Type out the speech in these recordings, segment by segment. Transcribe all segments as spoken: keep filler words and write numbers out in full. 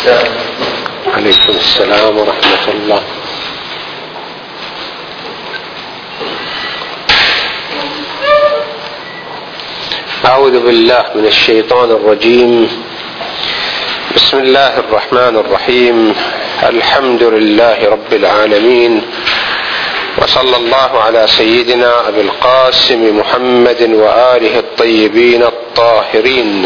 عليكم السلام ورحمة الله. أعوذ بالله من الشيطان الرجيم. بسم الله الرحمن الرحيم. الحمد لله رب العالمين، وصلى الله على سيدنا أبي القاسم محمد وآله الطيبين الطاهرين.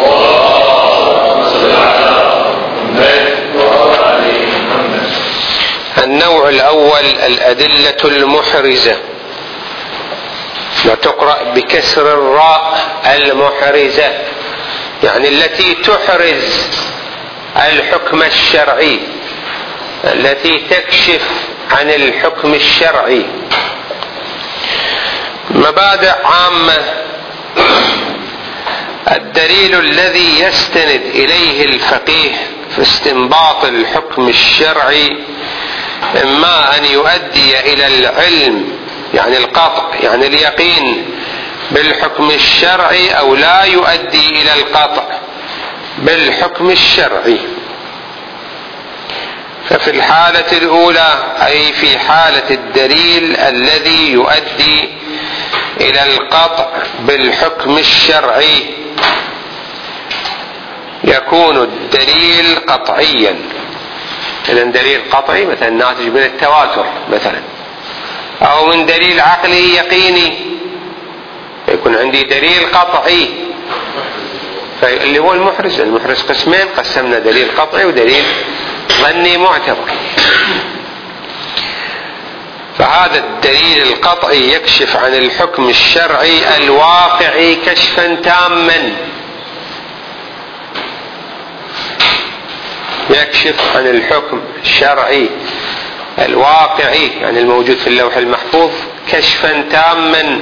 النوع الأول الأدلة المحرزة، وتقرأ بكسر الراء المحرزة، يعني التي تحرز الحكم الشرعي، التي تكشف عن الحكم الشرعي. مبادئ عامة: الدليل الذي يستند إليه الفقيه في استنباط الحكم الشرعي إما أن يؤدي إلى العلم، يعني القطع، يعني اليقين بالحكم الشرعي، أو لا يؤدي إلى القطع بالحكم الشرعي. ففي الحالة الأولى، أي في حالة الدليل الذي يؤدي إلى القطع بالحكم الشرعي، يكون الدليل قطعيا. إذا دليل قطعي مثلا ناتج من التواتر مثلا، أو من دليل عقلي يقيني، يكون عندي دليل قطعي اللي هو المحرز. المحرز قسمين، قسمنا دليل قطعي ودليل ظني معتبر. فهذا الدليل القطعي يكشف عن الحكم الشرعي الواقعي كشفا تاما، يكشف عن الحكم الشرعي الواقعي، يعني الموجود في اللوح المحفوظ، كشفا تاما.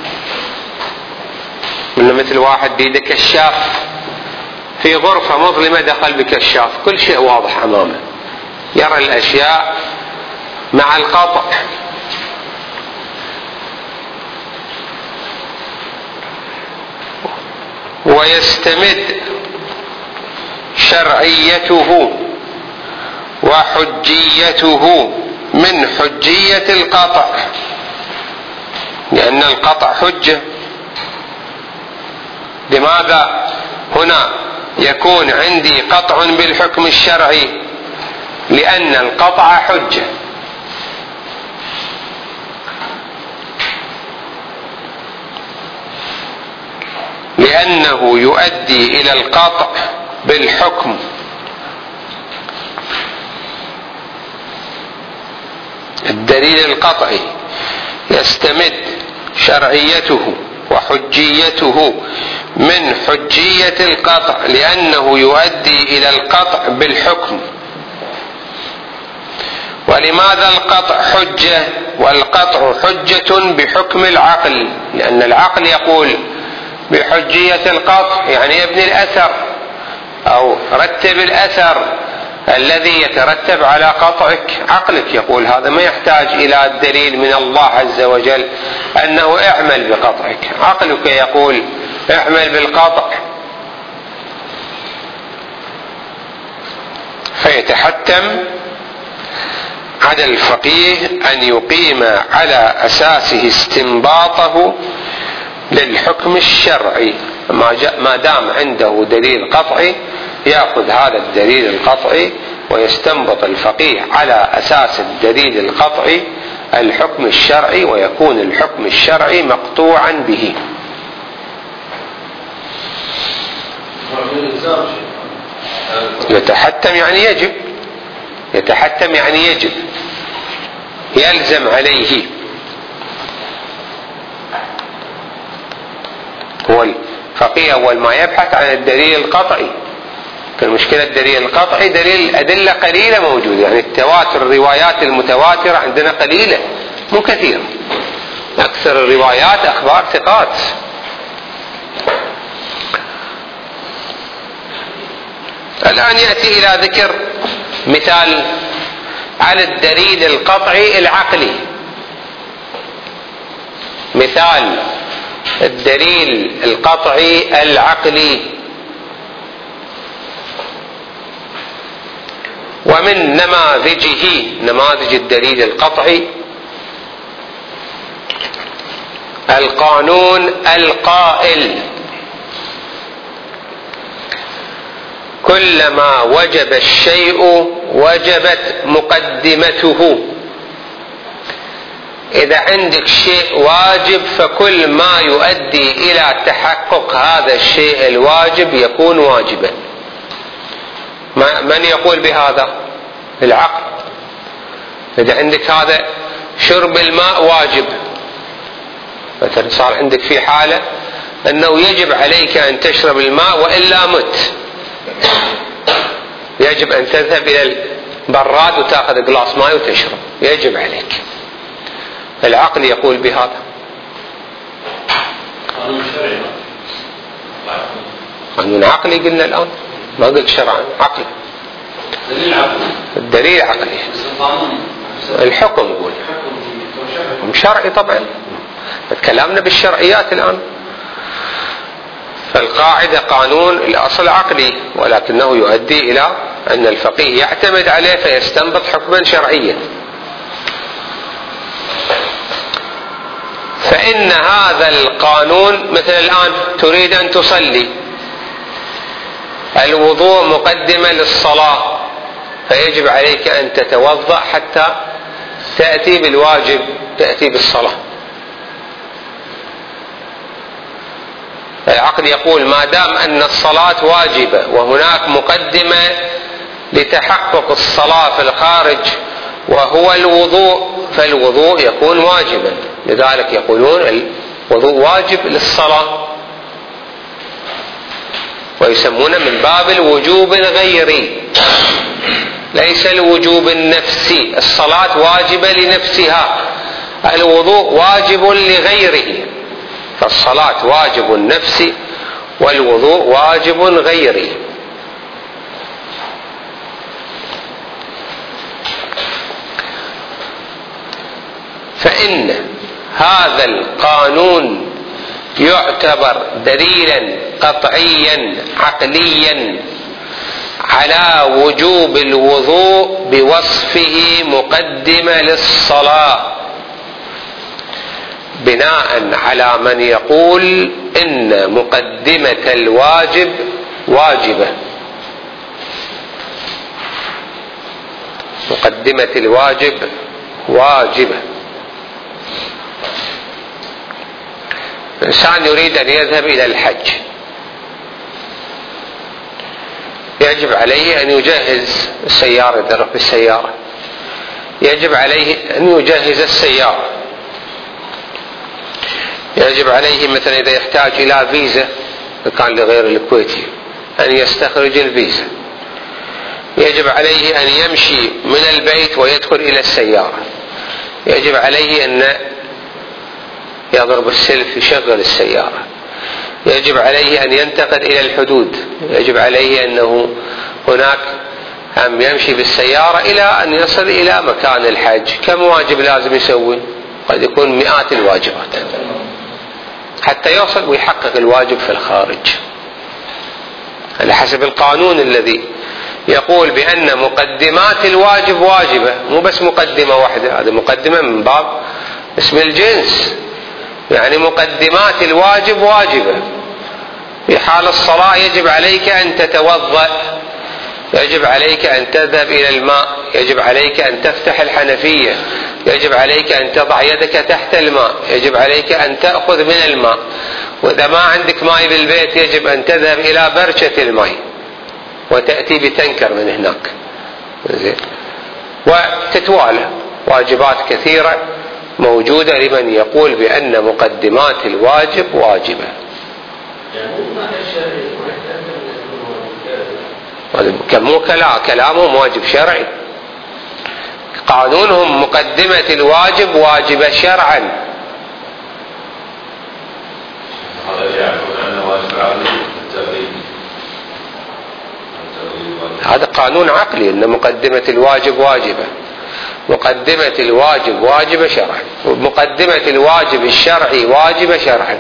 من مثل واحد بيده كشاف في غرفة مظلمة، دخل بكشاف، كل شيء واضح أمامه، يرى الأشياء مع القطع. ويستمد شرعيته وحجيته من حجية القطع، لأن القطع حجة. لماذا هنا يكون عندي قطع بالحكم الشرعي؟ لأن القطع حجة. لأنه يؤدي إلى القطع بالحكم. الدليل القطعي يستمد شرعيته وحجيته من حجية القطع، لأنه يؤدي إلى القطع بالحكم. ولماذا القطع حجة؟ والقطع حجة بحكم العقل، لأن العقل يقول بحجية القطع، يعني يبني الأثر أو رتب الأثر الذي يترتب على قطعك. عقلك يقول هذا، ما يحتاج إلى الدليل من الله عز وجل أنه اعمل بقطعك، عقلك يقول اعمل بالقطع. فيتحتم على الفقيه أن يقيم على أساسه استنباطه للحكم الشرعي. ما دام عنده دليل قطعي، يأخذ هذا الدليل القطعي ويستنبط الفقيه على أساس الدليل القطعي الحكم الشرعي، ويكون الحكم الشرعي مقطوعا به. يتحتم يعني يجب، يتحتم يعني يجب، يلزم عليه. هو الفقيه أول ما يبحث عن الدليل القطعي. المشكلة الدليل القطعي دليل أدلة قليلة موجودة، يعني التواتر، الروايات المتواترة عندنا قليلة مو كثير، أكثر الروايات أخبار ثقات. الآن يأتي إلى ذكر مثال على الدليل القطعي العقلي. مثال الدليل القطعي العقلي: ومن نماذجه نماذج الدليل القطعي القانون القائل كلما وجب الشيء وجبت مقدمته. إذا عندك شيء واجب فكل ما يؤدي إلى تحقق هذا الشيء الواجب يكون واجبا. من يقول بهذا؟ العقل. إذا عندك هذا شرب الماء واجب، مثلا صار عندك في حالة أنه يجب عليك أن تشرب الماء وإلا مت، يجب أن تذهب إلى البراد وتأخذ قلاص ماء وتشرب، يجب عليك. العقل يقول بهذا. قانون شرعي، قانون عقلي قلنا الآن، ما قلت شرعا، عقلي. دليل عقلي. الدليل عقلي. الحكم يقول حكم شرعي طبعا، تكلمنا بالشرعيات الآن. فالقاعدة قانون الأصل عقلي، ولكنه يؤدي إلى أن الفقيه يعتمد عليه فيستنبط حكما شرعيا. فإن هذا القانون مثل الآن تريد أن تصلي، الوضوء مقدمة للصلاة، فيجب عليك أن تتوضأ حتى تأتي بالواجب، تأتي بالصلاة. العقل يقول ما دام أن الصلاة واجبة وهناك مقدمة لتحقق الصلاة في الخارج وهو الوضوء، فالوضوء يكون واجبا. لذلك يقولون الوضوء واجب للصلاة، ويسمونه من باب الوجوب الغيري، ليس الوجوب النفسي. الصلاة واجبة لنفسها، الوضوء واجب لغيره. فالصلاة واجب نفسي والوضوء واجب غيري. فإن هذا القانون يعتبر دليلا قطعيا عقليا على وجوب الوضوء بوصفه مقدمة للصلاة، بناء على من يقول إن مقدمة الواجب واجبة. مقدمة الواجب واجبة. إنسان يريد أن يذهب إلى الحج، يجب عليه أن يجهز السيارة، يدرب بالسيارة، يجب عليه أن يجهز السيارة، يجب عليه مثلا إذا يحتاج إلى فيزا كان لغير الكويتي أن يستخرج الفيزا، يجب عليه أن يمشي من البيت ويدخل إلى السيارة، يجب عليه أن يضرب السلف يشغل السيارة، يجب عليه أن ينتقل إلى الحدود، يجب عليه أنه هناك أم يمشي بالسيارة إلى أن يصل إلى مكان الحج. كم واجب لازم يسوي؟ قد يكون مئات الواجبات حتى يوصل ويحقق الواجب في الخارج، على حسب القانون الذي يقول بأن مقدمات الواجب واجبة، مو بس مقدمة واحدة، هذه مقدمة من باب اسم الجنس، يعني مقدمات الواجب واجبة. في حال الصلاة يجب عليك أن تتوضأ، يجب عليك أن تذهب إلى الماء، يجب عليك أن تفتح الحنفية، يجب عليك أن تضع يدك تحت الماء، يجب عليك أن تأخذ من الماء، وإذا ما عندك ماء بالبيت يجب أن تذهب إلى برشة الماء وتأتي بتنكر من هناك، وتتوالى واجبات كثيرة موجودة لمن يقول بأن مقدمات الواجب واجبة. مو كلامهم واجب شرعي، قانونهم مقدمة الواجب واجبة شرعا. هذا قانون عقلي أن مقدمة الواجب واجبة، مقدمة الواجب واجبة شرعا، ومقدمة الواجب الشرعي واجبة شرعا.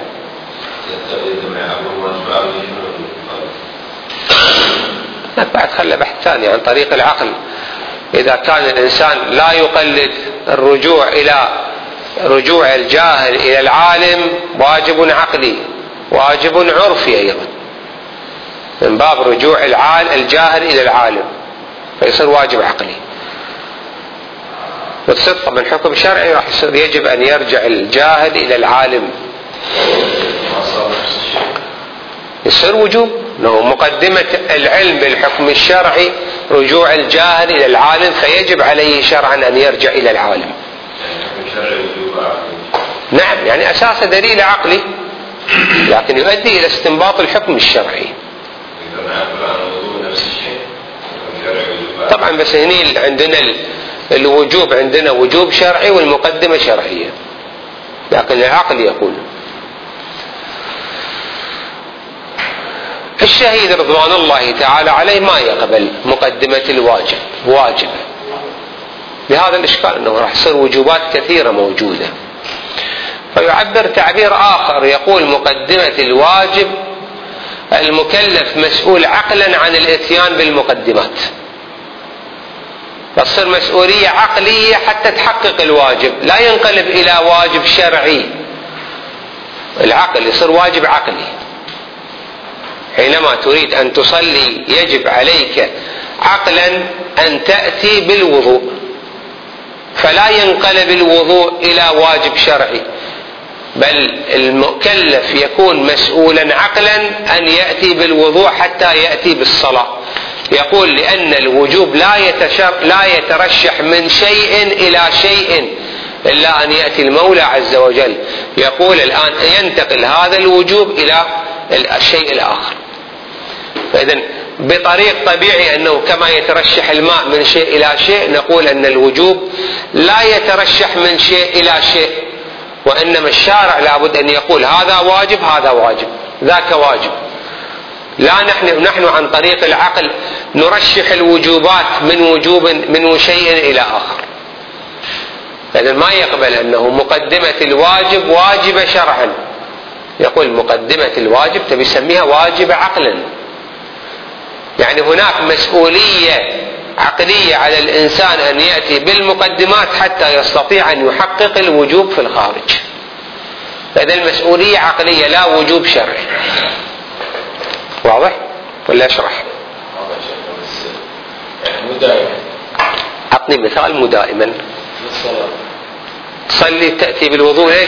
لا بعد خلى بحث ثاني عن طريق العقل. إذا كان الإنسان لا يقلد الرجوع إلى رجوع الجاهل إلى العالم واجب عقلي، واجب عرفي أيضا، من باب رجوع الجاهل إلى العالم فيصير واجب عقلي. وتصير طبعا حكم شرعي راح يصير يجب أن يرجع الجاهل إلى العالم، يصير وجوب انه مقدمة العلم بالحكم الشرعي رجوع الجاهل الى العالم، فيجب عليه شرعا ان يرجع الى العالم. نعم، يعني اساسه دليل عقلي لكن يؤدي الى استنباط الحكم الشرعي. طبعا بس هني عندنا الوجوب، عندنا وجوب شرعي والمقدمة شرعية، لكن العقل يقول. الشهيد رضوان الله تعالى عليه ما يقبل مقدمة الواجب واجبة، بهذا الإشكال أنه راح يصير وجوبات كثيرة موجودة، فيعبر تعبير آخر يقول مقدمة الواجب المكلف مسؤول عقلا عن الاتيان بالمقدمات، تصير مسؤولية عقلية حتى تحقق الواجب، لا ينقلب إلى واجب شرعي. العقل يصير واجب عقلي، حينما تريد أن تصلي يجب عليك عقلا أن تأتي بالوضوء، فلا ينقلب الوضوء إلى واجب شرعي، بل المكلف يكون مسؤولا عقلا أن يأتي بالوضوء حتى يأتي بالصلاة. يقول لأن الوجوب لا لا يترشح من شيء إلى شيء إلا أن يأتي المولى عز وجل. يقول الآن ينتقل هذا الوجوب إلى الشيء الآخر، فإذن بطريق طبيعي أنه كما يترشح الماء من شيء إلى شيء، نقول أن الوجوب لا يترشح من شيء إلى شيء، وإنما الشارع لابد أن يقول هذا واجب هذا واجب ذاك واجب، لا نحن نحن عن طريق العقل نرشح الوجوبات من وجوب من شيء إلى آخر. إذن ما يقبل أنه مقدمة الواجب واجبة شرعا، يقول مقدمة الواجب تبي يسميها واجبة عقلا، يعني هناك مسؤولية عقلية على الإنسان أن يأتي بالمقدمات حتى يستطيع أن يحقق الوجوب في الخارج. هذا المسؤولية عقلية لا وجوب شرعي. واضح ولا أشرح؟ أعطني مثال مو دائما. تصلي تأتي بالوضوء ليش؟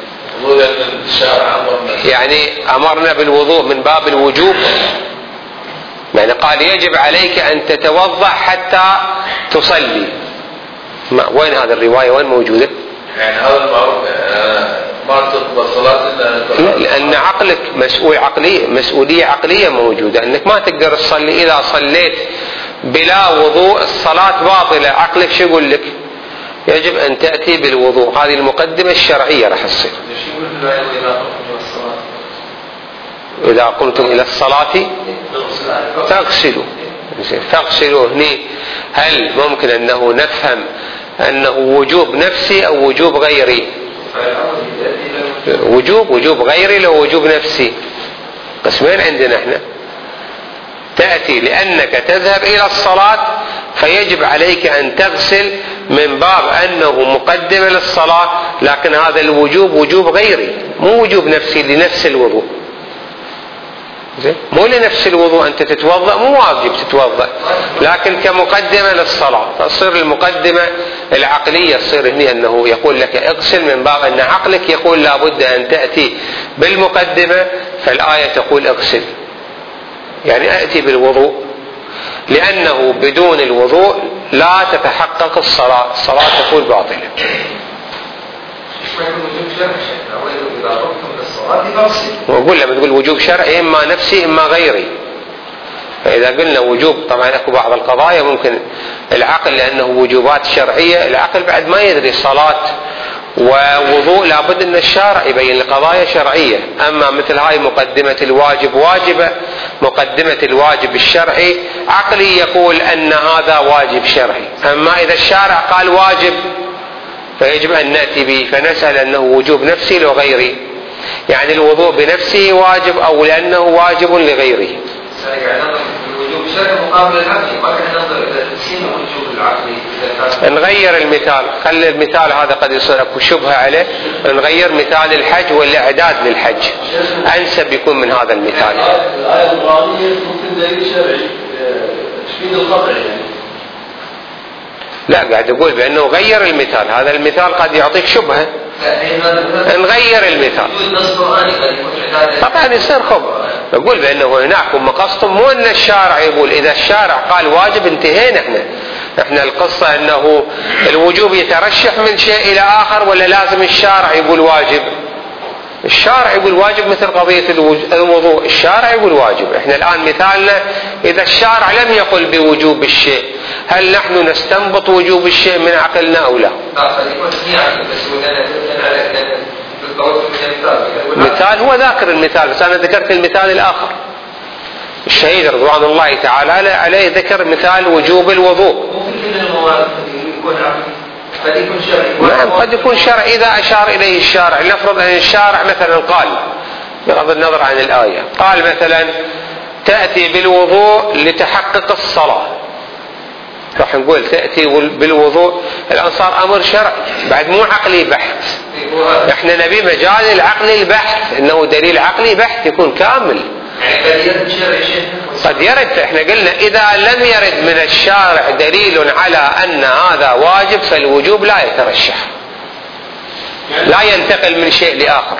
يعني أمرنا بالوضوء من باب الوجوب، يعني قال يجب عليك أن تتوضأ حتى تصلي. ما وين هذا الرواية وين موجودة؟ يعني هذا المعروف ما تقبل صلاة إلا لأن عقلك مسؤول عقلية، مسؤولية عقلية موجودة، أنك ما تقدر تصلي إذا صليت بلا وضوء الصلاة باطلة. عقلك شو يقول لك؟ يجب أن تأتي بالوضوء. هذه المقدمة الشرعية راح تصير. إذا قمتم إلى الصلاة تغسلوا تغسلوا هني هل ممكن أنه نفهم أنه وجوب نفسي أو وجوب غيري؟ وجوب وجوب غيري لو وجوب نفسي. قسمين عندنا احنا، تأتي لأنك تذهب إلى الصلاة فيجب عليك أن تغسل من باب أنه مقدم للصلاة، لكن هذا الوجوب وجوب غيري مو وجوب نفسي لنفس الوضوء، مو لنفس الوضوء. أنت تتوضأ مو واجب تتوضأ، لكن كمقدمة للصلاة. فتصير المقدمة العقلية تصير هنا أنه يقول لك اغسل من باب أن عقلك يقول لابد أن تأتي بالمقدمة، فالآية تقول اغسل يعني أأتي بالوضوء، لأنه بدون الوضوء لا تتحقق الصلاة، الصلاة تكون باطلة. وأقول لما تقول وجوب شرعي إما نفسي إما غيري، فإذا قلنا وجوب طبعا أكو بعض القضايا ممكن العقل لأنه وجوبات شرعية، العقل بعد ما يدري صلاة ووضوء لابد أن الشارع يبين القضايا شرعية. أما مثل هاي مقدمة الواجب واجبة، مقدمة الواجب الشرعي عقلي يقول أن هذا واجب شرعي، أما إذا الشارع قال واجب فيجب أن نأتي به، فنسأل أنه وجوب نفسي لو غيري، يعني الوضوء بنفسه واجب أو لأنه واجب لغيره. الوجوب الشرعي مقابل العقلي، ما كان ننظر الى تقسيم الوجوب العقلي اذا كان. نغير المثال، خلي المثال هذا قد يصير اكو شبهه عليه، نغير مثال الحج والاعداد للحج انسب يكون من هذا المثال. الايه القرانيه ممكن دليل شرعي تفيد القطع يعني. لا قاعد يقول بانه غير المثال، هذا المثال قد يعطيك شبهه. نغير المثال طبعا يصير خبر. نقول بانه هناك مقصد، مو ان الشارع يقول اذا الشارع قال واجب انتهينا. احنا احنا القصه انه الوجوب يترشح من شيء الى اخر ولا لازم الشارع يقول واجب؟ الشارع يقول واجب، مثل قضيه الوضوء الشارع يقول واجب. احنا الان مثالنا اذا الشارع لم يقل بوجوب الشيء، هل نحن نستنبط وجوب الشيء من عقلنا او لا؟ مثال هو ذاكر المثال، بس انا ذكرت المثال الاخر. الشهيد رضوان الله تعالى عليه ذكر مثال وجوب الوضوء. نعم قد يكون شرعي إذا أشار إليه الشارع. نفرض أن الشارع مثلا قال بغض النظر عن الآية، قال مثلا تأتي بالوضوء لتحقق الصلاة، راح نقول تأتي بالوضوء. الآن صار أمر شرعي بعد مو عقلي بحت. احنا نبي مجال العقل البحث، انه دليل عقلي بحث يكون كامل. قد يرد، احنا قلنا اذا لم يرد من الشارع دليل على ان هذا واجب فالوجوب لا يترشح، لا ينتقل من شيء لاخر.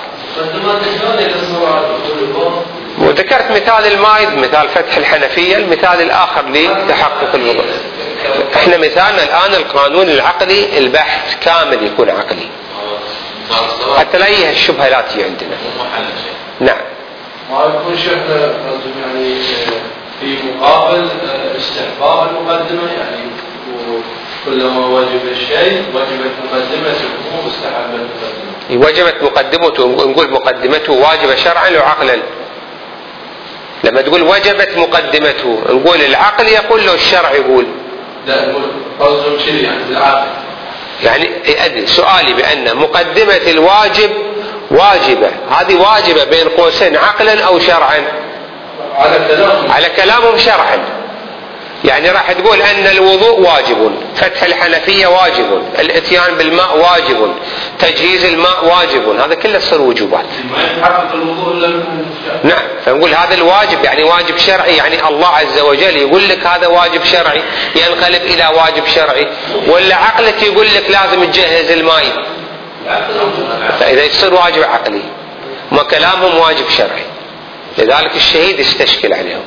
وذكرت مثال المايد، مثال فتح الحنفية، المثال الاخر لتحقق الوضوء. احنا مثالنا الان القانون العقلي البحث كامل يكون عقلي حتى لا يجي الشبهه لا تجي عندنا. نعم ما يكون شيخنا يعني في مقابل استحباب المقدمة، يعني كلما وجب الشيء وجبت مقدمته مستحب المقدمة. وجبت مقدمته، نقول مقدمته واجبة شرعا وعقلا. لما تقول وجبت مقدمته نقول العقل يقول له الشرع يقول لا، نقول قصدهم شيء يعني بالعقل. يعني أدري سؤالي بأن مقدمة الواجب واجبة، هذه واجبة بين قوسين عقلا أو شرعا؟ على كلامهم على كلامهم شرعا. يعني راح تقول أن الوضوء واجب، فتح الحنفية واجب، الاتيان بالماء واجب، تجهيز الماء واجب، هذا كله يصير وجوبات. ما يتحقق الوضوء إلا من الشرع. نعم، فنقول هذا الواجب يعني واجب شرعي، يعني الله عز وجل يقول لك هذا واجب شرعي ينقلب إلى واجب شرعي، ولا عقلك يقول لك لازم تجهز الماء؟ فإذا يصير واجب عقلي، ما كلامهم واجب شرعي، لذلك الشهيد يستشكل عليهم.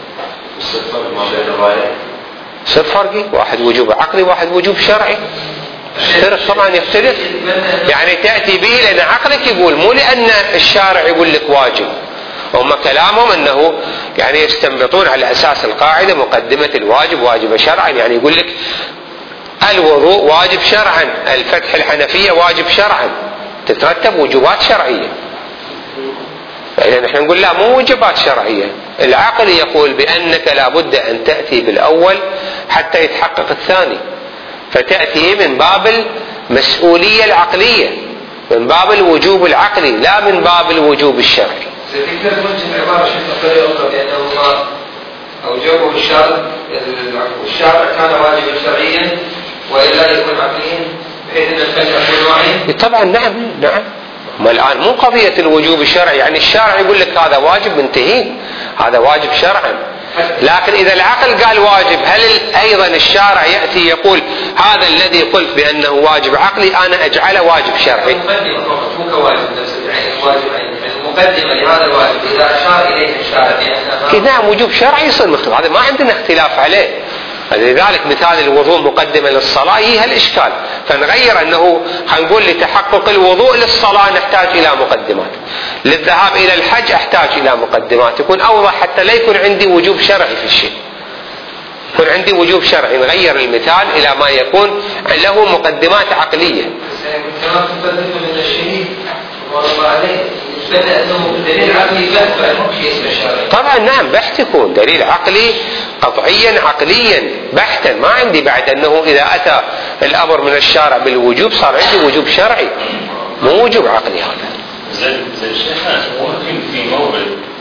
صار فرقي، واحد وجوب عقلي واحد وجوب شرعي. الشرع طبعا يختلف، يعني تأتي به لأن عقلك يقول، مو لأن الشارع يقول لك واجب. هم كلامهم أنه يعني يستنبطون على أساس القاعدة مقدمة الواجب واجب شرعا، يعني يقول لك الوضوء واجب شرعا، الفتح الحنفية واجب شرعا، تترتب وجوبات شرعية. فإذا نحن نقول لا، مو وجوبات شرعية. العقل يقول بأنك لابد أن تأتي بالأول حتى يتحقق الثاني، فتأتي من باب المسؤولية العقلية، من باب الوجوب العقلي لا من باب الوجوب الشرعي. سيذكر وجه العبارة شيخ أخرى بأنه أوجبه الشارع، والشارع كان واجبا شرعيا وإلا يكون عقليا بحيث أن الفجر يكون واعيا. طبعا نعم نعم. ما الآن مو قضية الوجوب الشرعي، يعني الشارع يقول لك هذا واجب منتهين، هذا واجب شرعا. لكن إذا العقل قال واجب، هل أيضا الشارع يأتي يقول هذا الذي قلت بأنه واجب عقلي أنا أجعله واجب شرعي؟ مقدمة فقط مو كواجب نفسه، يعني الواجب المقدمة لهذا الواجب إذا أشار إليه الشارع بأنه نعم وجوب شرعي يصير مختلف، هذا ما عندنا اختلاف عليه. لذلك مثال الوضوء مقدمة للصلاة يجي الإشكال، فنغير أنه هنقول لتحقق الوضوء للصلاة نحتاج إلى مقدمات، للذهاب إلى الحج أحتاج إلى مقدمات، يكون أوضح حتى لا يكون عندي وجوب شرعي في الشيء، يكون عندي وجوب شرعي. نغير المثال إلى ما يكون له مقدمات عقلية. كما تفضل من الشهيد والله عليه دليل عقلي بحث. طبعا نعم بحث، يكون دليل عقلي قطعيا عقليا بحثا، ما عندي بعد أنه إذا أتى الأمر من الشارع بالوجوب صار عندي وجوب شرعي مو وجوب عقلي. هذا زين زين شيخنا، ممكن في موضع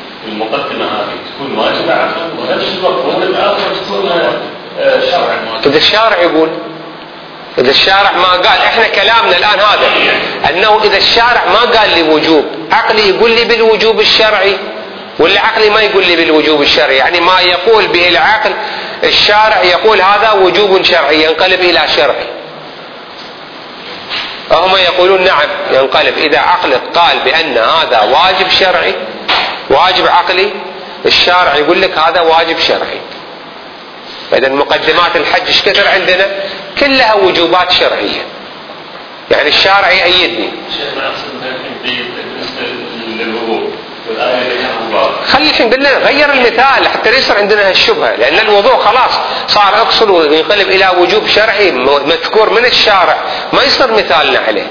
المقدمة هذه تكون واجبة عقلا ونفس الوقت هو الآخر تكون شرعا. إذا الشارع يقول، إذا الشارع ما قال، إحنا كلامنا الآن هذا أنه إذا الشارع ما قال لي وجوب، عقلي يقول لي بالوجوب الشرعي ولا عقلي ما يقول لي بالوجوب الشرعي؟ يعني ما يقول به العقل الشارع يقول هذا وجوب شرعي ينقلب إلى شرعي. هم يقولون نعم ينقلب. إذا عقلك قال بأن هذا واجب شرعي واجب عقلي، الشارع يقول لك هذا واجب شرعي. إذا مقدمات الحج ايش كثر عندنا؟ كلها وجوبات شرعية، يعني الشارع يأيدني. خلي الحين قلنا غير المثال حتى لا يصير عندنا هالشبهة، لأن الوضوء خلاص صار اقصر وينقلب إلى وجوب شرعي مذكور من الشارع، ما يصير مثالنا عليه.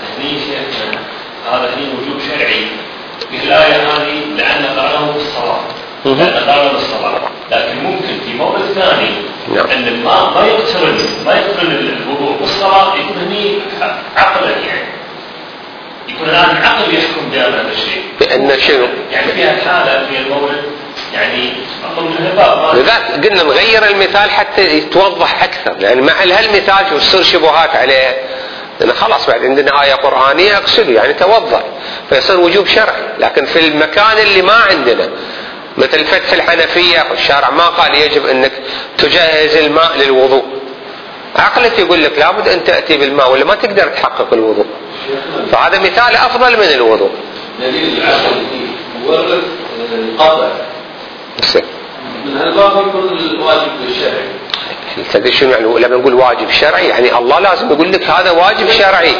هذا هي وجوب شرعي في الآية هذه لأن قرأه بالصلاة، لأن قرأه بالصلاة، لكن ممكن في موضع ثاني أن ما ما يقترن ما يقترن الوضوء بالصلاة، يكون هني عقلا، يعني يكون الآن عقل يحكم بهذا الشيء. بأن شنو؟ يعني في الحالة في المولد يعني أقول الهباء. لذلك قلنا نغير المثال حتى يتوضح أكثر، لأن مع هالمثال شو تصير شبهات عليه. لأن خلاص بعد عندنا آية قرآنية اغسلوا يعني توضأ فيصير وجوب شرعي، لكن في المكان اللي ما عندنا مثل فتح الحنفية الشارع ما قال يجب أنك تجهز الماء للوضوء، عقلك يقول لك لابد أن تأتي بالماء ولا ما تقدر تحقق الوضوء، فهذا مثال أفضل من الوضوء. دليل العقل مورد القطع من هالباب يكون الواجب الشرعي. تدري شنو يعني لما نقول واجب شرعي؟ يعني الله لازم يقول لك هذا واجب شرعي.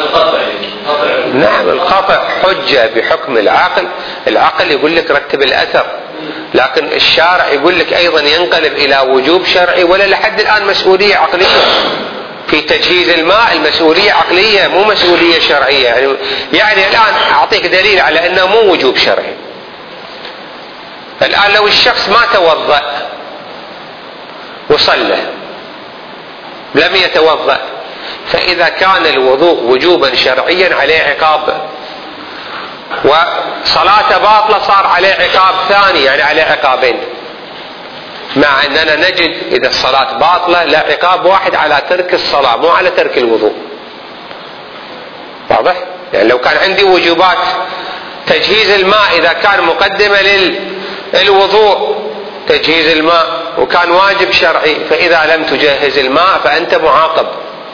نعم القطع حجة بحكم العقل، العقل يقول لك رتب الأثر، لكن الشارع يقول لك أيضا ينقلب إلى وجوب شرعي، ولا لحد الآن مسؤولية عقلية في تجهيز الماء، المسؤولية عقلية مو مسؤولية شرعية. يعني, يعني الآن أعطيك دليل على أنه مو وجوب شرعي. الآن لو الشخص ما توضأ وصلى لم يتوضأ، فإذا كان الوضوء وجوبا شرعيا عليه عقاب، وصلاة باطلة صار عليه عقاب ثاني، يعني عليه عقابين، مع أننا نجد إذا الصلاة باطلة لا عقاب واحد على ترك الصلاة مو على ترك الوضوء. واضح؟ يعني لو كان عندي وجوبات تجهيز الماء إذا كان مقدمة للوضوء تجهيز الماء وكان واجب شرعي، فإذا لم تجهز الماء فأنت معاقب،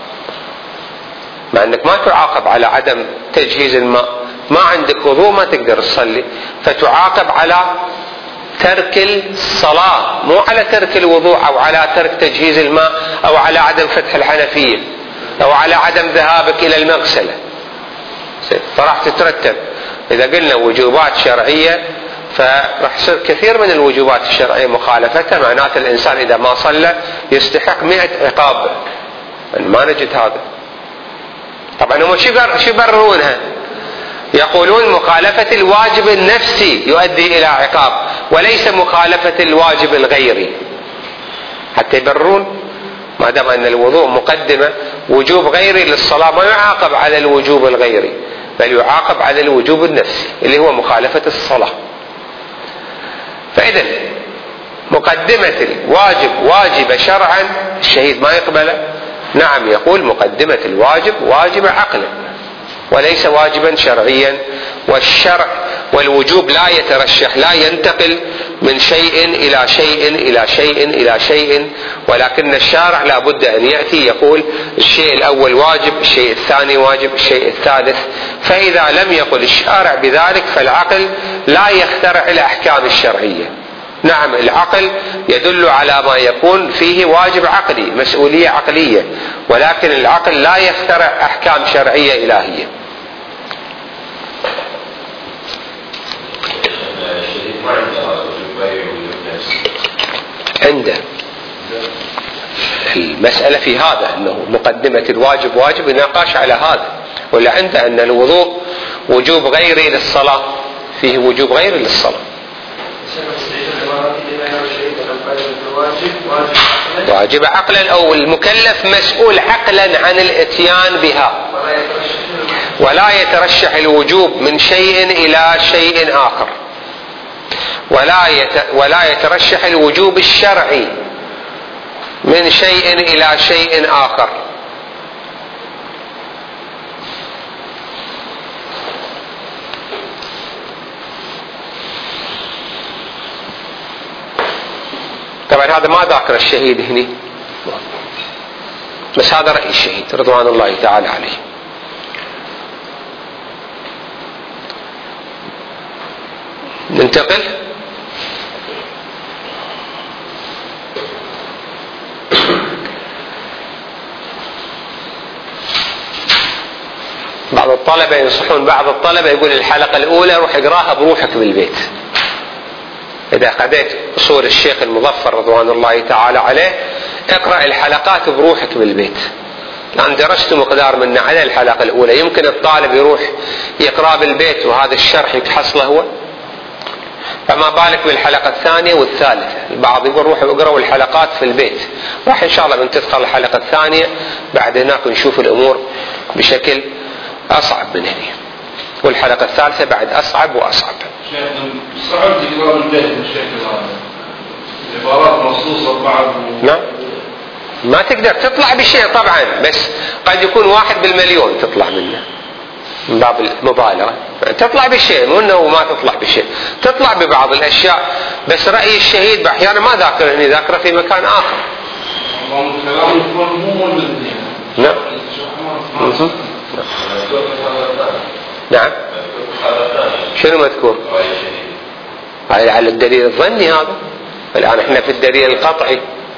مع أنك ما تعاقب على عدم تجهيز الماء، ما عندك وضوء ما تقدر تصلي، فتعاقب على ترك الصلاة مو على ترك الوضوء أو على ترك تجهيز الماء أو على عدم فتح الحنفية أو على عدم ذهابك إلى المغسلة. فراح تترتب إذا قلنا وجوبات شرعية فراح يصير كثير من الوجوبات الشرعية مخالفتها، معناته الإنسان إذا ما صلى يستحق مئة عقاب، ما نجد هذا. طبعا هم شو يبررونها؟ يقولون مخالفة الواجب النفسي يؤدي إلى عقاب وليس مخالفة الواجب الغيري، حتى يبررون ما دام أن الوضوء مقدمة وجوب غيري للصلاة ما يعاقب على الوجوب الغيري بل يعاقب على الوجوب النفسي اللي هو مخالفة الصلاة. فإذا مقدمة الواجب واجب شرعا الشهيد ما يقبله؟ نعم يقول مقدمة الواجب واجب عقلا وليس واجبا شرعيا، والشرع والوجوب لا يترشح، لا ينتقل من شيء إلى شيء إلى شيء إلى شيء، ولكن الشارع لا بد أن يأتي يقول الشيء الأول واجب، الشيء الثاني واجب، الشيء الثالث. فإذا لم يقل الشارع بذلك فالعقل لا يخترع الأحكام الشرعية. نعم العقل يدل على ما يكون فيه واجب عقلي، مسؤولية عقلية، ولكن العقل لا يخترع أحكام شرعية إلهية. عنده المسألة في هذا أنه مقدمة الواجب واجب يناقش على هذا، ولا عنده أن الوضوء وجوب غيري للصلاة، فيه وجوب غيري للصلاة. واجب عقلا أو المكلف مسؤول عقلا عن الاتيان بها، ولا يترشح الوجوب من شيء إلى شيء آخر. ولا ولا يترشح الوجوب الشرعي من شيء إلى شيء آخر. طبعا هذا ما ذاكر الشهيد هنا، بس هذا رأي الشهيد رضوان الله تعالى عليه. ننتقل بعض الطلبة ينصحون بعض الطلبة، يقول الحلقة الأولى روح اقراها بروحك بالبيت. إذا قرأت أصول الشيخ المظفر رضوان الله تعالى عليه اقرأ الحلقات بروحك بالبيت، لأن درست مقدار منه على الحلقة الأولى. يمكن الطالب يروح يقرأ بالبيت وهذا الشرح يحصله هو، فما بالك بالحلقة الثانية والثالثة. البعض يقول روحوا اقرأوا الحلقات في البيت، راح إن شاء الله من تدخل الحلقة الثانية بعد هناك نشوف الأمور بشكل أصعب من هنا، والحلقة الثالثة بعد أصعب وأصعب. صعب تقرأ بالبيت بالشكل هذا، عبارات مخصوصة بعض و... نعم ما تقدر تطلع بشيء طبعا، بس قد يكون واحد بالمليون تطلع منه من باب المبالغة. تطلع بشيء مو انه ما تطلع بشيء، تطلع ببعض الاشياء، بس رأي الشهيد احيانا ما ذاكر هنا، ذاكره في مكان اخر. نعم نعم شنو مذكور؟ هاي على الدليل الظني هذا. الآن احنا في الدليل القطعي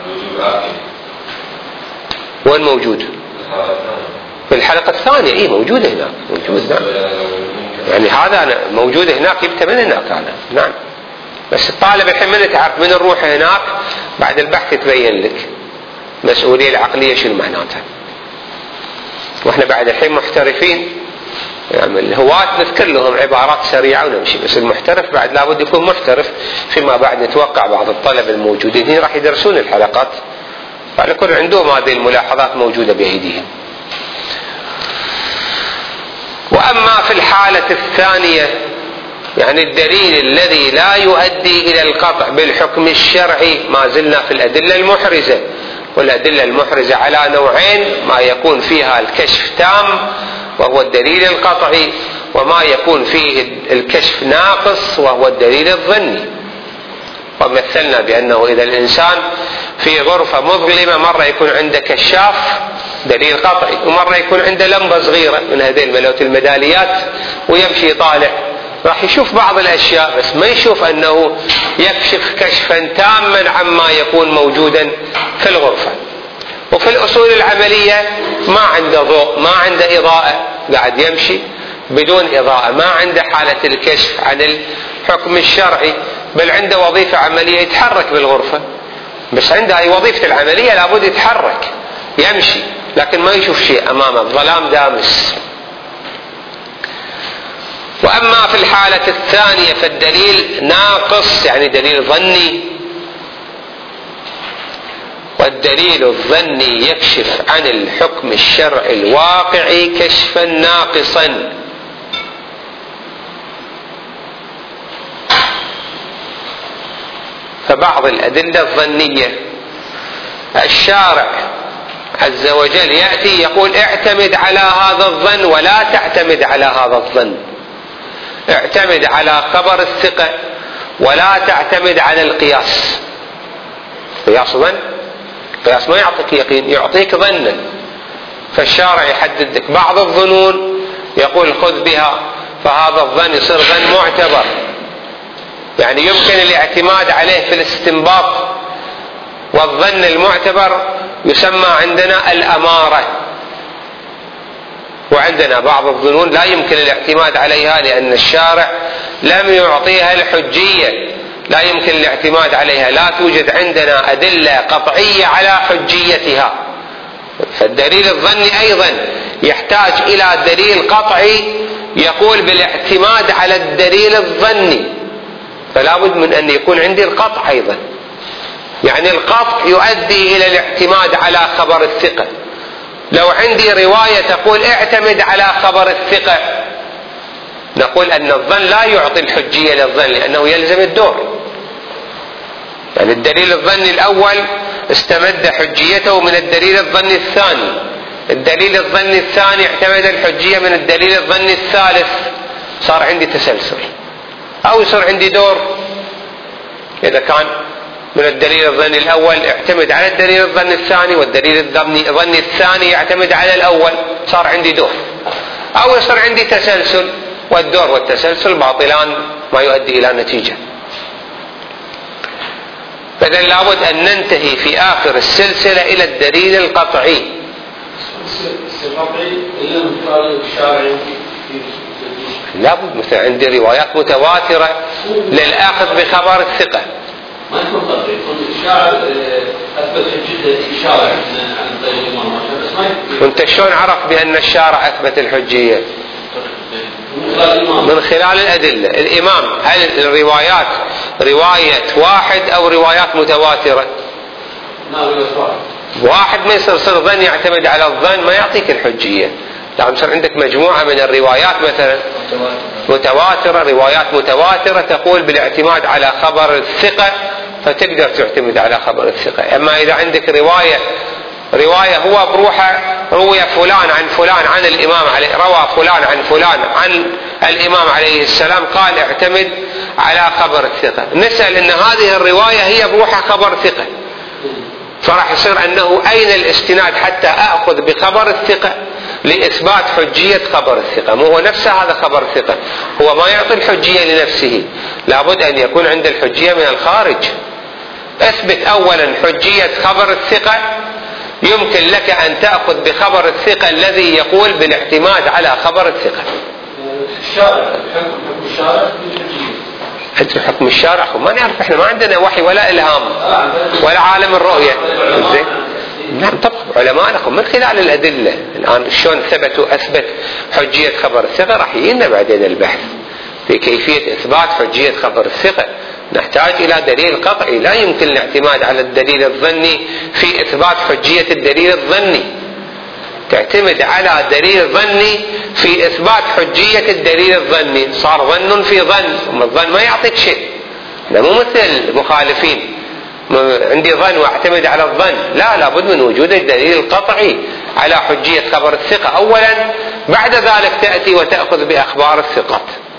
وين موجود؟ في الحلقة الثانية. ايه موجودة هناك، موجود نعم. يعني هذا أنا موجود هناك، جبت من هناك أنا نعم. بس الطالب الحين من تعرف من نروح هناك بعد البحث تبين لك المسؤولية العقلية شنو معناتها. واحنا بعد الحين محترفين، يعني الهواة نذكر لهم عبارات سريعة ونمشي، بس المحترف بعد لابد يكون محترف. فيما بعد نتوقع بعض الطلبة الموجودين هنا راح يدرسون الحلقات، فعلى كل عندهم هذه الملاحظات موجودة بأيديهم. وأما في الحالة الثانية يعني الدليل الذي لا يؤدي إلى القطع بالحكم الشرعي، ما زلنا في الأدلة المحرزة، والأدلة المحرزة على نوعين: ما يكون فيها الكشف تام وهو الدليل القطعي، وما يكون فيه الكشف ناقص وهو الدليل الظني. ومثلنا بأنه إذا الإنسان في غرفة مظلمة مرة يكون عنده كشاف دليل قطعي، ومرة يكون عنده لمبة صغيرة من هذه الملوت الميداليات ويمشي طالع، راح يشوف بعض الأشياء بس ما يشوف أنه يكشف كشفا تاما عما يكون موجودا في الغرفة. وفي الأصول العملية ما عنده ضوء، ما عنده إضاءة، قاعد يمشي بدون إضاءة، ما عنده حالة الكشف عن الحكم الشرعي، بل عنده وظيفة عملية يتحرك بالغرفة، بس عنده أي وظيفة العملية لابد يتحرك يمشي، لكن ما يشوف شيء أمامه، الظلام دامس. وأما في الحالة الثانية فالدليل ناقص، يعني دليل ظني، والدليل الظني يكشف عن الحكم الشرعي الواقعي كشفا ناقصا. فبعض الأدلة الظنية الشارع عز وجل يأتي يقول اعتمد على هذا الظن ولا تعتمد على هذا الظن، اعتمد على خبر الثقة ولا تعتمد على القياس. قياس ظن، قياس ما يعطيك يقين، يعطيك ظنا. فالشارع يحدد لك بعض الظنون يقول خذ بها، فهذا الظن يصير ظن معتبر، يعني يمكن الاعتماد عليه في الاستنباط. والظن المعتبر يسمى عندنا الأمارة. وعندنا بعض الظنون لا يمكن الاعتماد عليها لأن الشارع لم يعطيها الحجية، لا يمكن الاعتماد عليها، لا توجد عندنا أدلة قطعية على حجيتها. فالدليل الظني أيضا يحتاج إلى دليل قطعي يقول بالاعتماد على الدليل الظني، فلا بد من أن يكون عندي القطع أيضا. يعني القطع يؤدي إلى الاعتماد على خبر الثقة. لو عندي رواية تقول اعتمد على خبر الثقة، نقول أن الظن لا يعطي الحجية للظن لأنه يلزم الدور، يعني الدليل الظني الأول استمد حجيته من الدليل الظني الثاني، الدليل الظني الثاني اعتمد الحجية من الدليل الظني الثالث، صار عندي تسلسل، أو يصير عندي دور. إذا كان من الدليل الظني الأول اعتمد على الدليل الظني الثاني، والدليل الظني الثاني يعتمد على الأول، صار عندي دور. أو يصير عندي تسلسل، والدور والتسلسل باطلان ما يؤدي إلى نتيجة. فإذا لابد أن ننتهي في آخر السلسلة إلى الدليل القطعي. لابد، مثل عندي روايات متواترة للأخذ بخبر الثقة. ما يكون قطعي، يكون الشاعر أثبت حجته الشارع عن طريق الإمام، بس ما يكون. وأنت شلون عرف بأن الشارع أثبت الحجية؟ من خلال الأدلة. الإمام، هل الروايات رواية واحد أو روايات متواترة؟ لا، رواية واحد. واحد ما يصير صير ظن يعتمد على الظن ما يعطيك الحجية. لازم يصير عندك مجموعة من الروايات مثلا متواترة، روايات متواترة تقول بالاعتماد على خبر الثقة، فتقدر تعتمد على خبر الثقة. أما إذا عندك رواية رواية هو بروحه روي فلان عن فلان عن الإمام عليه، روى فلان عن فلان عن الإمام عليه السلام، قال اعتمد على خبر الثقة، نسأل أن هذه الرواية هي بروحها خبر ثقة، فراح يصير أنه أين الاستناد حتى أخذ بخبر الثقة لإثبات حجية خبر الثقة؟ مو هو نفسه هذا خبر الثقة، هو ما يعطي الحجية لنفسه، لابد أن يكون عند الحجية من الخارج. اثبت أولا حجية خبر الثقة، يمكن لك أن تأخذ بخبر الثقة الذي يقول بالاعتماد على خبر الثقة. الشارع، حكم الشارع بالحجية. حتى حكم الشارع ما نعرف، احنا ما عندنا وحي ولا إلهام ولا عالم الرؤية. زين، نعم طبعا علماء من خلال الأدلة. الآن شلون ثبتوا أثبت حجية خبر الثقة؟ راح يجينا بعدين البحث في كيفية إثبات حجية خبر الثقة. نحتاج إلى دليل قطعي، لا يمكن الاعتماد على الدليل الظني في إثبات حجية الدليل الظني. تعتمد على دليل ظني في إثبات حجية الدليل الظني، صار ظن في ظن، الظن ما يعطيك شيء. لا مو مثل المخالفين عندي ظن واعتمد على الظن، لا، لابد من وجود الدليل القطعي على حجية خبر الثقة أولا، بعد ذلك تأتي وتأخذ بأخبار الثقات.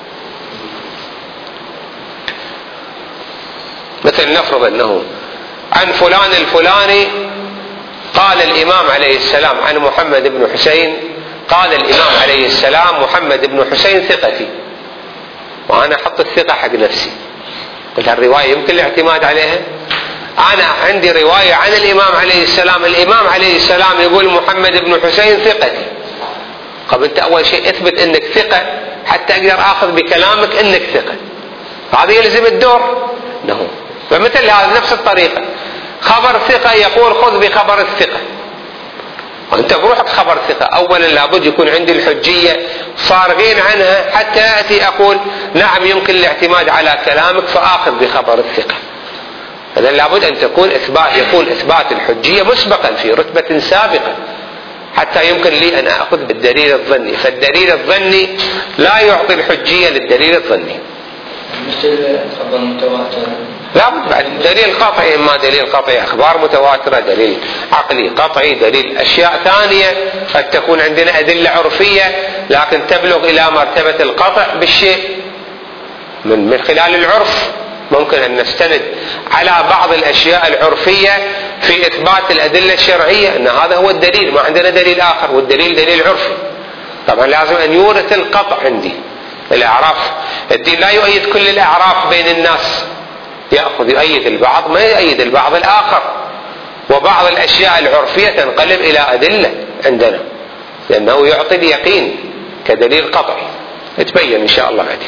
مثل نفرض أنه عن فلان الفلاني قال الإمام عليه السلام عن محمد بن حسين، قال الإمام عليه السلام محمد بن حسين ثقتي، وأنا أحط الثقة حق نفسي، قلت الرواية يمكن الاعتماد عليها؟ أنا عندي رواية عن الإمام عليه السلام، الإمام عليه السلام يقول محمد بن حسين ثقتي. قبل أنت أول شيء اثبت أنك ثقة حتى أقدر أخذ بكلامك أنك ثقة، هذا يلزم الدور. نعم، فمثل هذا نفس الطريقة، خبر ثقة يقول خذ بخبر الثقة، وأنت بروحك خبر ثقة، أولا لابد يكون عندي الحجية فارغين عنها حتى أتي أقول نعم يمكن الاعتماد على كلامك فآخذ بخبر الثقة. إذن لابد أن تكون إثبات يكون إثبات الحجية مسبقا في رتبة سابقة حتى يمكن لي أن أخذ بالدليل الظني، فالدليل الظني لا يعطي الحجية للدليل الظني. مثل خبر متواتر لابد بعد دليل قطعي، إما دليل قطعي أخبار متواترة، دليل عقلي قطعي، دليل أشياء ثانية. قد تكون عندنا أدلة عرفية لكن تبلغ إلى مرتبة القطع بالشيء من من خلال العرف، ممكن أن نستند على بعض الأشياء العرفية في إثبات الأدلة الشرعية أن هذا هو الدليل، ما عندنا دليل آخر، والدليل دليل عرفي. طبعا لازم أن يورث القطع عندي. الأعراف، الدين لا يؤيد كل الأعراف بين الناس، يأخذ يؤيد البعض ما يؤيد البعض الآخر، وبعض الأشياء العرفية تنقلب إلى أدلة عندنا لأنه يعطي اليقين كدليل قطعي، يتبين إن شاء الله بعدين.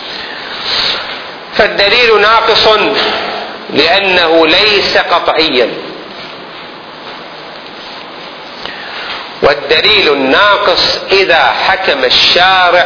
فالدليل ناقص لأنه ليس قطعيا، والدليل الناقص إذا حكم الشارع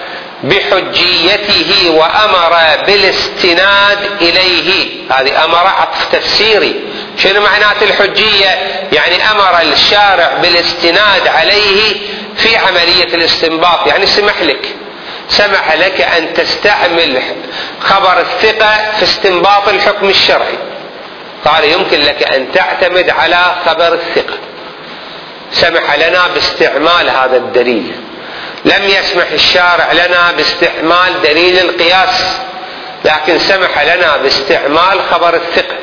بحجيته وأمر بالاستناد إليه. هذه أمر عطف تفسيري. شنو معنات الحجية؟ يعني أمر الشارع بالاستناد عليه في عملية الاستنباط، يعني سمح لك سمح لك أن تستعمل خبر الثقة في استنباط الحكم الشرعي. قال يمكن لك أن تعتمد على خبر الثقة، سمح لنا باستعمال هذا الدليل. لم يسمح الشارع لنا باستعمال دليل القياس، لكن سمح لنا باستعمال خبر الثقة.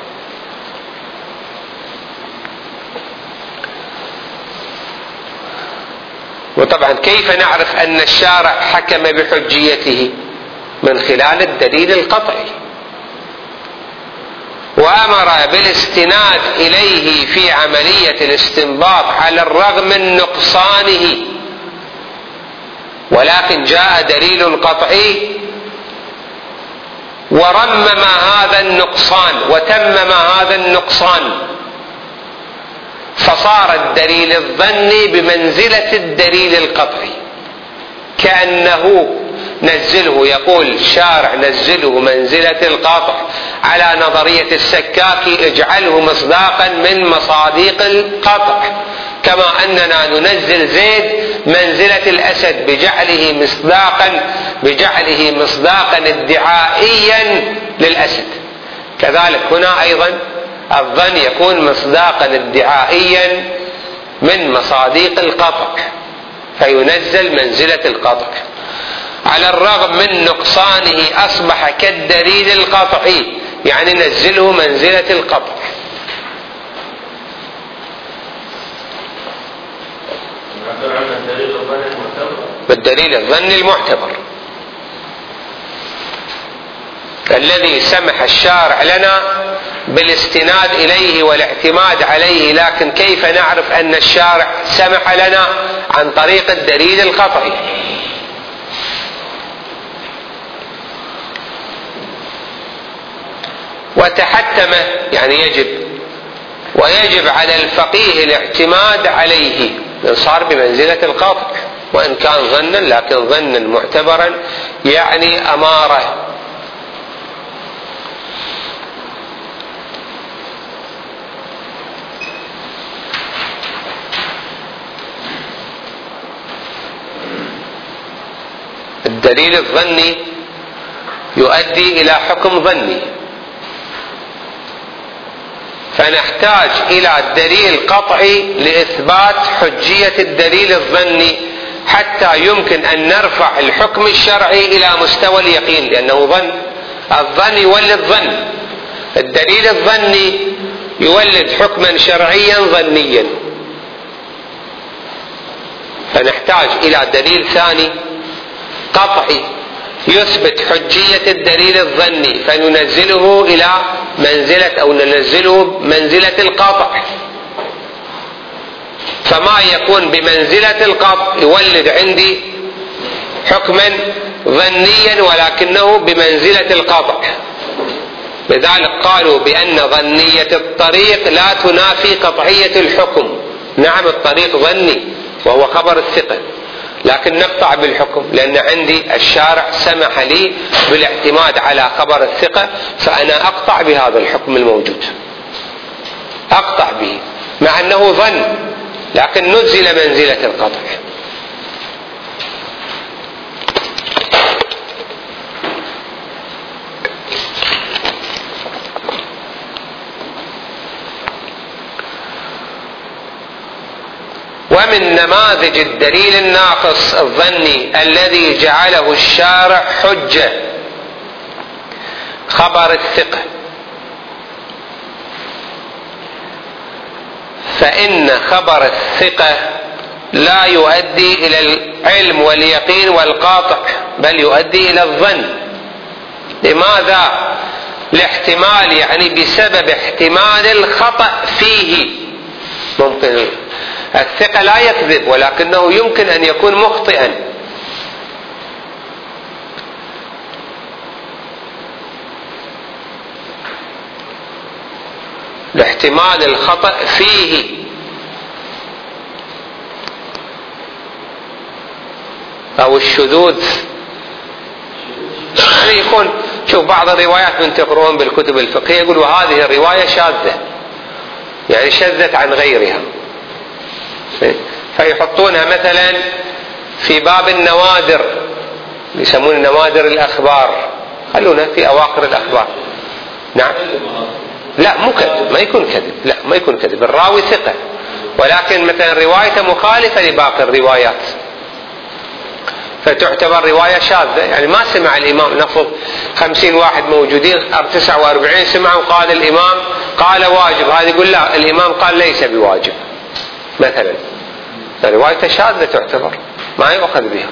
وطبعا كيف نعرف أن الشارع حكم بحجيته؟ من خلال الدليل القطعي، وأمر بالاستناد إليه في عملية الاستنباط على الرغم من نقصانه، ولكن جاء دليل قطعي ورمم هذا النقصان وتمم هذا النقصان، فصار الدليل الظني بمنزلة الدليل القطعي، كأنه نزله، يقول الشارع نزله منزلة القطع على نظرية السكاكي، اجعله مصداقا من مصادق القطع، كما أننا ننزل زيد منزلة الأسد بجعله مصداقا بجعله مصداقا ادعائيا للأسد، كذلك هنا أيضا الظن يكون مصداقا ادعائيا من مصادق القطع، فينزل منزلة القطع. على الرغم من نقصانه أصبح كالدليل القطعي، يعني نزله منزلة القطع. بالدليل الظني المعتبر الذي سمح الشارع لنا بالاستناد إليه والاعتماد عليه، لكن كيف نعرف أن الشارع سمح لنا؟ عن طريق الدليل القطعي. وتحتم يعني يجب، ويجب على الفقيه الاعتماد عليه، صار بمنزلة القطع وإن كان ظنا، لكن ظنا معتبرا يعني أمارة. الدليل الظني يؤدي إلى حكم ظني، فنحتاج إلى دليل قطعي لإثبات حجية الدليل الظني حتى يمكن أن نرفع الحكم الشرعي إلى مستوى اليقين، لأنه ظن، الظن يولد ظن، الدليل الظني يولد حكما شرعيا ظنيا، فنحتاج إلى دليل ثاني قطعي يثبت حجية الدليل الظني، فننزله إلى منزلة أو ننزله منزلة القطع، فما يكون بمنزلة القطع يولد عندي حكما ظنيا ولكنه بمنزلة القطع. لذلك قالوا بأن ظنية الطريق لا تنافي قطعية الحكم. نعم الطريق ظني وهو خبر الثقة، لكن نقطع بالحكم، لأن عندي الشارع سمح لي بالاعتماد على خبر الثقة، فأنا أقطع بهذا الحكم الموجود، أقطع به مع أنه ظن، لكن نزل منزلة القطع. ومن نماذج الدليل الناقص الظني الذي جعله الشارع حجة خبر الثقة، فإن خبر الثقة لا يؤدي إلى العلم واليقين والقاطع، بل يؤدي إلى الظن. لماذا؟ لاحتمال، يعني بسبب احتمال الخطأ فيه. ممكن الثقة لا يكذب، ولكنه يمكن أن يكون مخطئا، لاحتمال الخطأ فيه. أو الشذوذ، يعني يكون شوف بعض الروايات من تقرؤون بالكتب الفقهية يقولوا هذه الرواية شاذة، يعني شذت عن غيرها، فيحطونها مثلا في باب النوادر، يسمون نوادر الأخبار، خلونا في أواخر الأخبار. نعم لا مو كذب، ما يكون كذب، لا ما يكون كذب، الراوي ثقة ولكن مثلا روايته مخالفة لباقي الروايات فتعتبر رواية شاذة. يعني ما سمع الإمام، نفرض خمسين واحد موجودين تسعة وأربعين سمعوا قال الإمام قال واجب، هذا يقول لا الإمام قال ليس بواجب مثلا، فروايته شاذة تعتبر ما يؤخذ بها.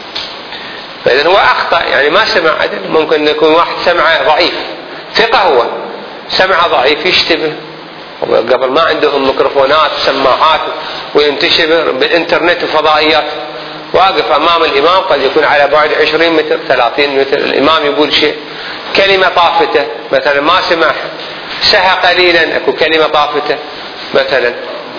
فإذا هو أخطأ، يعني ما سمع عدل. ممكن يكون واحد سمعه ضعيف ثقة، هو سمعه ضعيف يشتبه، قبل ما عندهم ميكروفونات سماعات وينتشر بالإنترنت وفضائيات، واقف أمام الإمام قد يكون على بعد عشرين متر ثلاثين متر، الإمام يقول شيء كلمة طافته مثلا ما سمع، سهى قليلا أكو كلمة طافته مثلا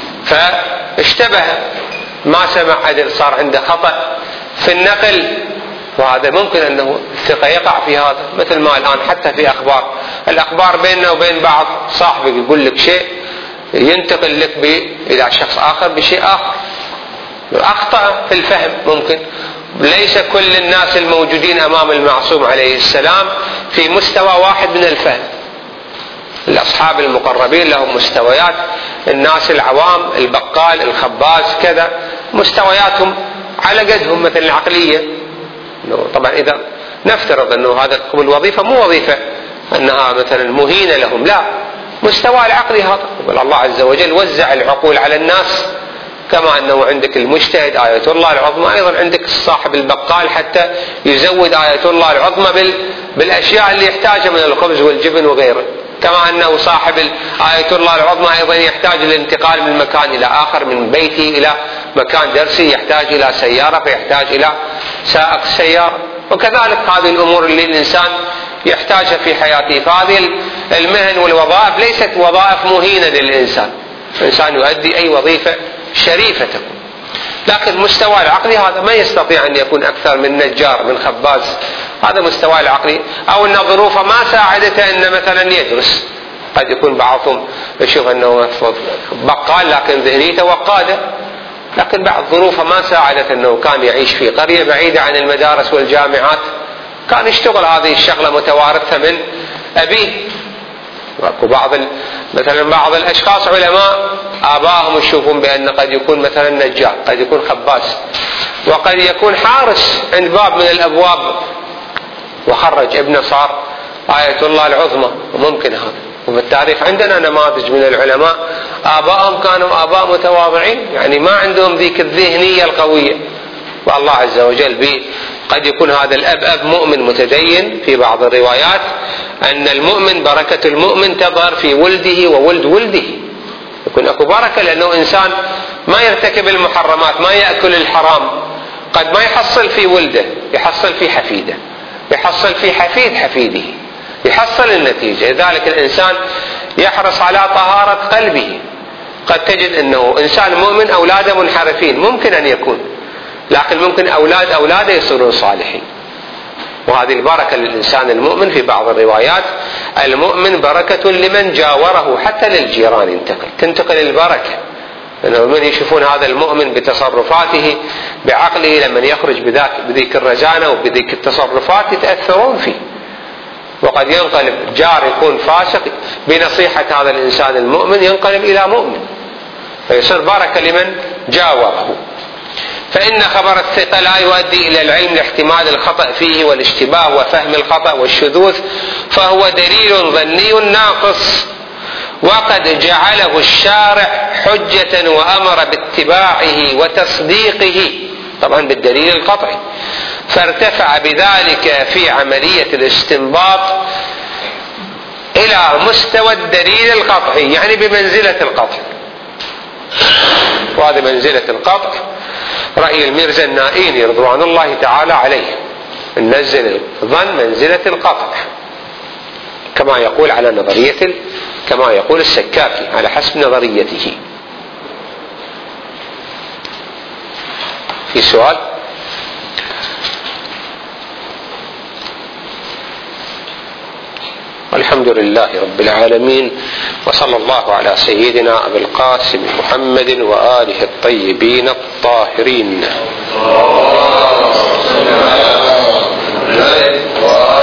فاشتبه ما سمع عدل، صار عنده خطأ في النقل، وهذا ممكن أنه الثقة يقع في هذا. مثل ما الآن حتى في أخبار، الأخبار بيننا وبين بعض صاحبك يقول لك شيء ينتقل لك إلى شخص آخر بشيء آخر، أخطأ في الفهم. ممكن ليس كل الناس الموجودين أمام المعصوم عليه السلام في مستوى واحد من الفهم، الأصحاب المقربين لهم مستويات، الناس العوام البقال الخباز كذا مستوياتهم على قدهم مثل العقلية. طبعا إذا نفترض أنه هذا الوظيفة مو وظيفة أنها مثلا مهينة لهم، لا، مستوى العقلي هذا. الله عز وجل وزع العقول على الناس، كما أنه عندك المجتهد آية الله العظمى، أيضا عندك صاحب البقال حتى يزود آية الله العظمى بالأشياء اللي يحتاجها من الخبز والجبن وغيره، كما أنه صاحب آية الله العظمى أيضا يحتاج للانتقال من مكان إلى آخر، من بيته إلى مكان درسي يحتاج إلى سيارة فيحتاج إلى سائق سيارة، وكذلك هذه الأمور اللي الإنسان يحتاجها في حياته. فهذه المهن والوظائف ليست وظائف مهينة للإنسان، الإنسان يؤدي أي وظيفة شريفة تكون، لكن مستوى العقلي هذا ما يستطيع أن يكون أكثر من نجار من خباز، هذا مستوى العقلي. أو أن ظروفه ما ساعدته أن مثلا يدرس، قد يكون بعضهم يشوف أنه بقال لكن ذهنيته وقادة، لكن بعض ظروفه ما ساعدت أنه كان يعيش في قرية بعيدة عن المدارس والجامعات، كان يشتغل هذه الشغلة متوارثة من أبيه. وبعض مثلا بعض الأشخاص علماء آبائهم يشوفون بأن قد يكون مثلا نجار، قد يكون خباز، وقد يكون حارس عند باب من الأبواب وخرج ابنه صار آية الله العظمى، وممكن هذا. وفي التاريخ عندنا نماذج من العلماء آبائهم كانوا آباء متواضعين، يعني ما عندهم ذيك الذهنية القوية، والله عز وجل به قد يكون هذا الأب أب مؤمن متدين. في بعض الروايات أن المؤمن بركة المؤمن تظهر في ولده وولد ولده، يكون أكو بركة لأنه إنسان ما يرتكب المحرمات، ما يأكل الحرام، قد ما يحصل في ولده يحصل في حفيده، يحصل في حفيد حفيده، يحصل النتيجة. لذلك الإنسان يحرص على طهارة قلبه. قد تجد أنه إنسان مؤمن أولاده منحرفين، ممكن أن يكون، لكن ممكن أولاد أولاده يصيرون صالحين، وهذه البركة للإنسان المؤمن. في بعض الروايات المؤمن بركة لمن جاوره، حتى للجيران ينتقل تنتقل البركة، لأنه من يشوفون هذا المؤمن بتصرفاته بعقله لمن يخرج بذاك بذيك الرزانة وبذيك التصرفات يتأثرون فيه. وقد ينقلب جار يكون فاسق بنصيحة هذا الإنسان المؤمن ينقلب إلى مؤمن، فيصير بركة لمن جاوره. فإن خبر الثقة لا يؤدي إلى العلم لاحتمال الخطأ فيه والاشتباه وفهم الخطأ والشذوذ، فهو دليل ظني ناقص، وقد جعله الشارع حجة وأمر باتباعه وتصديقه، طبعا بالدليل القطعي، فارتفع بذلك في عملية الاستنباط إلى مستوى الدليل القطعي، يعني بمنزلة القطع، وهذه منزلة القطع رأي الميرزا النائيني رضوان الله تعالى عليه، ننزل الظن منزلة القطع كما يقول على نظرية كما يقول السكاكي على حسب نظريته. في سؤال؟ الحمد لله رب العالمين، وصلى الله على سيدنا أبي القاسم محمد وآله الطيبين الطاهرين.